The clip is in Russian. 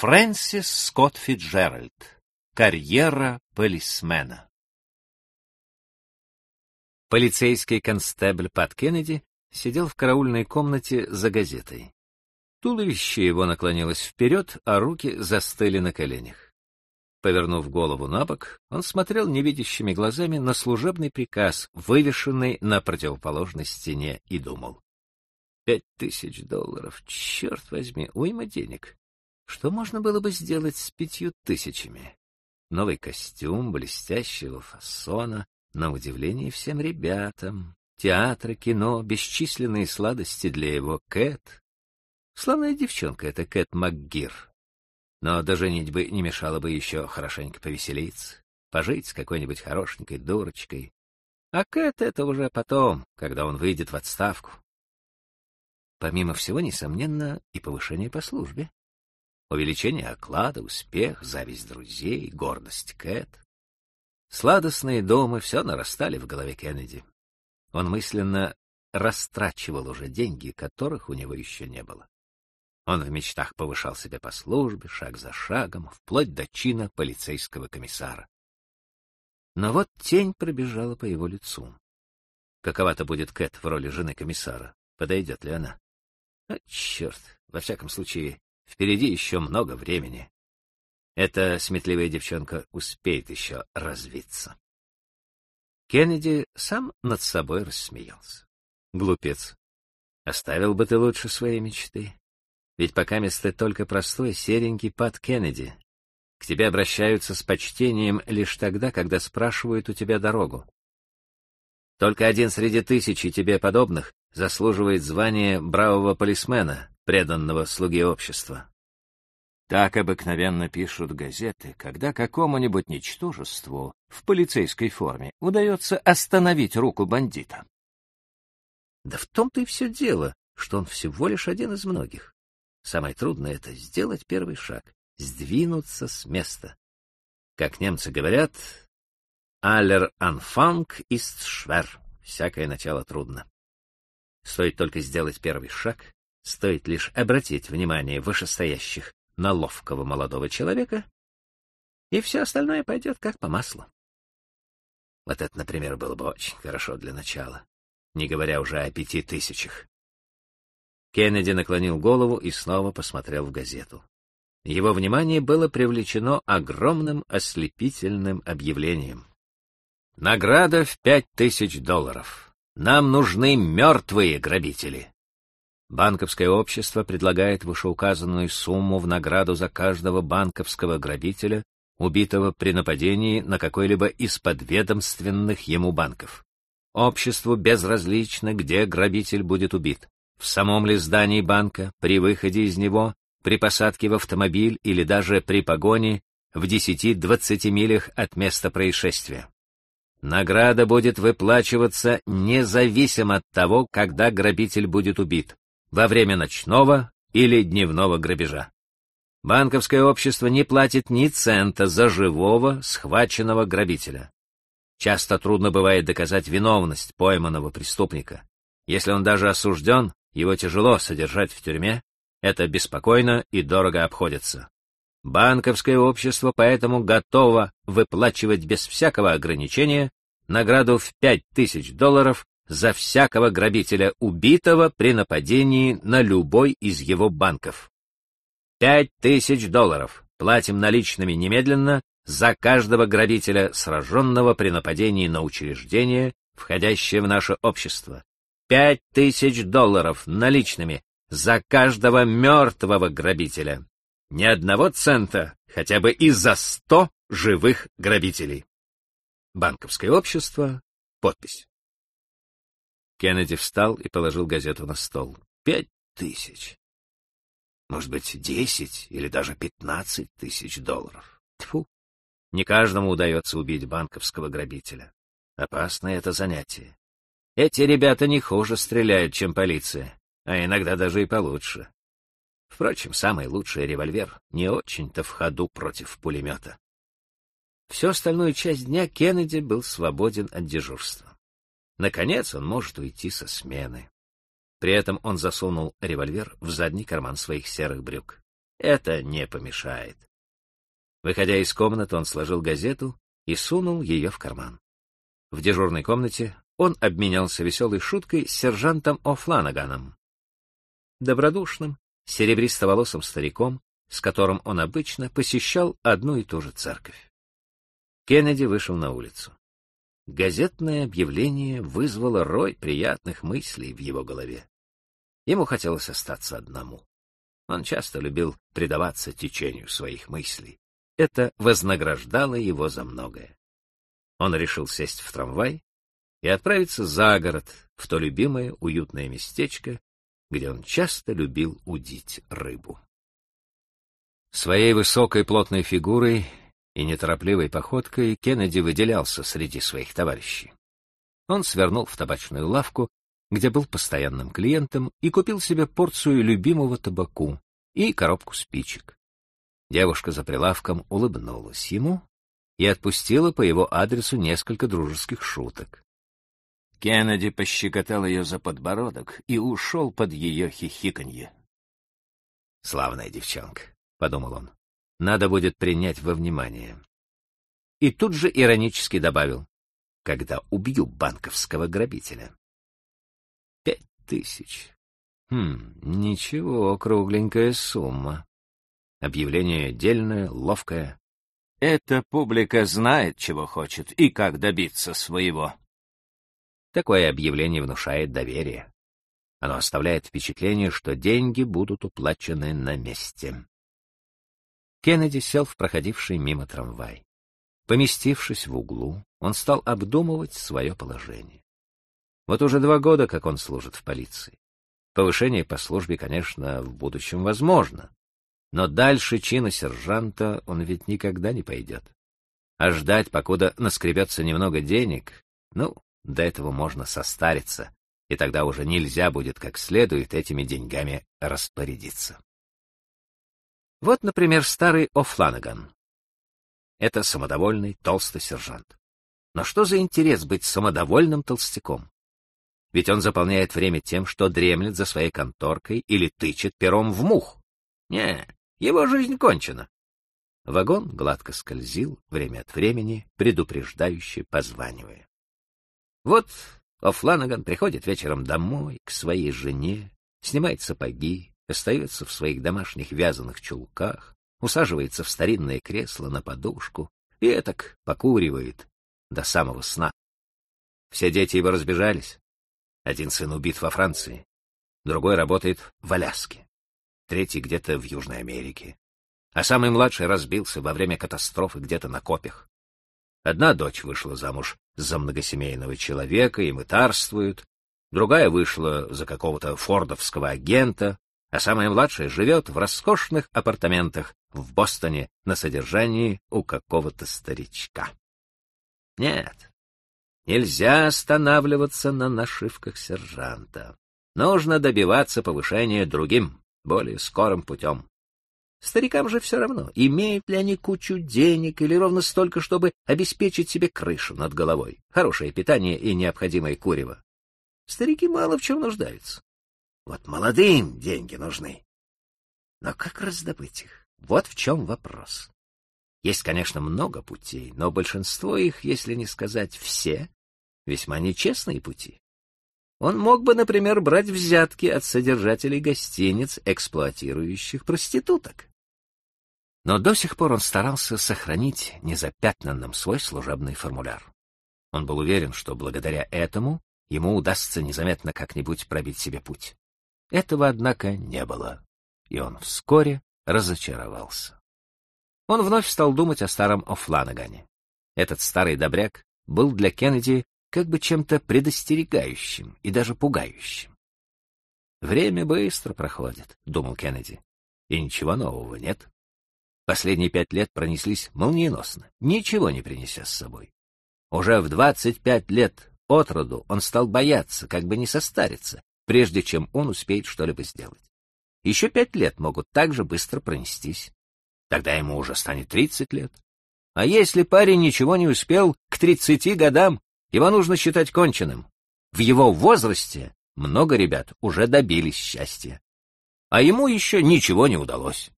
Фрэнсис Скотт Фицджеральд. Карьера полисмена. Полицейский констебль Пат Кеннеди сидел в караульной комнате за газетой. Туловище его наклонилось вперед, а руки застыли на коленях. Повернув голову набок, он смотрел невидящими глазами на служебный приказ, вывешенный на противоположной стене, и думал: $5000, черт возьми, уйма денег. Что можно было бы сделать с 5000? Новый костюм блестящего фасона, на удивление всем ребятам, театры, кино, бесчисленные сладости для его Кэт. Славная девчонка эта Кэт МакГир. Но до женитьбы не мешало бы еще хорошенько повеселиться, пожить с какой-нибудь хорошенькой дурочкой. А Кэт — это уже потом, когда он выйдет в отставку. Помимо всего, несомненно, и повышение по службе. Увеличение оклада, успех, зависть друзей, гордость Кэт. Сладостные домы все нарастали в голове Кеннеди. Он мысленно растрачивал уже деньги, которых у него еще не было. Он в мечтах повышал себя по службе, шаг за шагом, вплоть до чина полицейского комиссара. Но вот тень пробежала по его лицу. Какова-то будет Кэт в роли жены комиссара? Подойдет ли она? Черт, во всяком случае, впереди еще много времени. Эта сметливая девчонка успеет еще развиться. Кеннеди сам над собой рассмеялся. Глупец. Оставил бы ты лучше свои мечты. Ведь покамест ты только простой, серенький Пат Кеннеди. К тебе обращаются с почтением лишь тогда, когда спрашивают у тебя дорогу. Только один среди тысячи тебе подобных заслуживает звания бравого полисмена, преданного слуге общества. Так обыкновенно пишут газеты, когда какому-нибудь ничтожеству в полицейской форме удается остановить руку бандита. Да в том-то и все дело, что он всего лишь один из многих. Самое трудное — это сделать первый шаг, сдвинуться с места. Как немцы говорят, «Aller Anfang ist schwer» — всякое начало трудно. Стоит только сделать первый шаг, стоит лишь обратить внимание вышестоящих на ловкого молодого человека, и все остальное пойдет как по маслу. Вот это, например, было бы очень хорошо для начала, не говоря уже о 5000. Кеннеди наклонил голову и снова посмотрел в газету. Его внимание было привлечено огромным ослепительным объявлением. Награда в $5000. Нам нужны мертвые грабители. Банковское общество предлагает вышеуказанную сумму в награду за каждого банковского грабителя, убитого при нападении на какой-либо из подведомственных ему банков. Обществу безразлично, где грабитель будет убит. В самом ли здании банка, при выходе из него, при посадке в автомобиль или даже при погоне в 10-20 милях от места происшествия. Награда будет выплачиваться независимо от того, когда грабитель будет убит, во время ночного или дневного грабежа. Банковское общество не платит ни цента за живого, схваченного грабителя. Часто трудно бывает доказать виновность пойманного преступника. Если он даже осужден, его тяжело содержать в тюрьме, это беспокойно и дорого обходится. Банковское общество поэтому готово выплачивать без всякого ограничения награду в $5000 за всякого грабителя, убитого при нападении на любой из его банков. $5000 платим наличными немедленно за каждого грабителя, сраженного при нападении на учреждение, входящее в наше общество. $5000 наличными за каждого мертвого грабителя. Ни одного цента, хотя бы и за 100 живых грабителей. Банковское общество. Подпись. Кеннеди встал и положил газету на стол. 5000. Может быть, 10 или даже $15000. Тьфу. Не каждому удается убить банковского грабителя. Опасное это занятие. Эти ребята не хуже стреляют, чем полиция, а иногда даже и получше. Впрочем, самый лучший револьвер не очень-то в ходу против пулемета. Всю остальную часть дня Кеннеди был свободен от дежурства. Наконец он может уйти со смены. При этом он засунул револьвер в задний карман своих серых брюк. Это не помешает. Выходя из комнаты, он сложил газету и сунул ее в карман. В дежурной комнате он обменялся веселой шуткой с сержантом О'Фланаганом, добродушным, серебристоволосым стариком, с которым он обычно посещал одну и ту же церковь. Кеннеди вышел на улицу. Газетное объявление вызвало рой приятных мыслей в его голове. Ему хотелось остаться одному. Он часто любил предаваться течению своих мыслей. Это вознаграждало его за многое. Он решил сесть в трамвай и отправиться за город, в то любимое уютное местечко, где он часто любил удить рыбу. Своей высокой плотной фигурой и неторопливой походкой Кеннеди выделялся среди своих товарищей. Он свернул в табачную лавку, где был постоянным клиентом, и купил себе порцию любимого табаку и коробку спичек. Девушка за прилавком улыбнулась ему и отпустила по его адресу несколько дружеских шуток. Кеннеди пощекотал ее за подбородок и ушел под ее хихиканье. «Славная девчонка», — подумал он, — «надо будет принять во внимание». И тут же иронически добавил: «когда убью банковского грабителя». 5000. Ничего, кругленькая сумма. Объявление дельное, ловкое. Эта публика знает, чего хочет и как добиться своего. Такое объявление внушает доверие. Оно оставляет впечатление, что деньги будут уплачены на месте. Кеннеди сел в проходивший мимо трамвай. Поместившись в углу, он стал обдумывать свое положение. Вот уже 2 года, как он служит в полиции. Повышение по службе, конечно, в будущем возможно, но дальше чина сержанта он ведь никогда не пойдет. А ждать, покуда наскребется немного денег, до этого можно состариться, и тогда уже нельзя будет как следует этими деньгами распорядиться. Вот, например, старый О'Фланаган. Это самодовольный, толстый сержант. Но что за интерес быть самодовольным толстяком? Ведь он заполняет время тем, что дремлет за своей конторкой или тычет пером в мух. Не, его жизнь кончена. Вагон гладко скользил, время от времени, предупреждающе позванивая. Вот О'Фланаган приходит вечером домой к своей жене, снимает сапоги, остается в своих домашних вязаных чулках, усаживается в старинное кресло на подушку и этак покуривает до самого сна. Все дети его разбежались. Один сын убит во Франции, другой работает в Аляске, третий где-то в Южной Америке, а самый младший разбился во время катастрофы где-то на копях. Одна дочь вышла замуж за многосемейного человека и мытарствует, другая вышла за какого-то фордовского агента, а самая младшая живет в роскошных апартаментах в Бостоне на содержании у какого-то старичка. Нет. Нельзя останавливаться на нашивках сержанта. Нужно добиваться повышения другим, более скорым путем. Старикам же все равно, имеют ли они кучу денег или ровно столько, чтобы обеспечить себе крышу над головой, хорошее питание и необходимое курево. Старики мало в чем нуждаются. Вот молодым деньги нужны. Но как раздобыть их? Вот в чем вопрос. Есть, конечно, много путей, но большинство их, если не сказать все, весьма нечестные пути. Он мог бы, например, брать взятки от содержателей гостиниц, эксплуатирующих проституток. Но до сих пор он старался сохранить незапятнанным свой служебный формуляр. Он был уверен, что благодаря этому ему удастся незаметно как-нибудь пробить себе путь. Этого, однако, не было, и он вскоре разочаровался. Он вновь стал думать о старом О'Фланагане. Этот старый добряк был для Кеннеди как бы чем-то предостерегающим и даже пугающим. «Время быстро проходит», — думал Кеннеди, — «и ничего нового нет. Последние 5 лет пронеслись молниеносно, ничего не принеся с собой. Уже в 25 лет от роду он стал бояться, как бы не состариться, прежде чем он успеет что-либо сделать. Еще 5 лет могут так же быстро пронестись. Тогда ему уже станет 30 лет. А если парень ничего не успел к 30 годам, его нужно считать конченным. В его возрасте много ребят уже добились счастья. А ему еще ничего не удалось.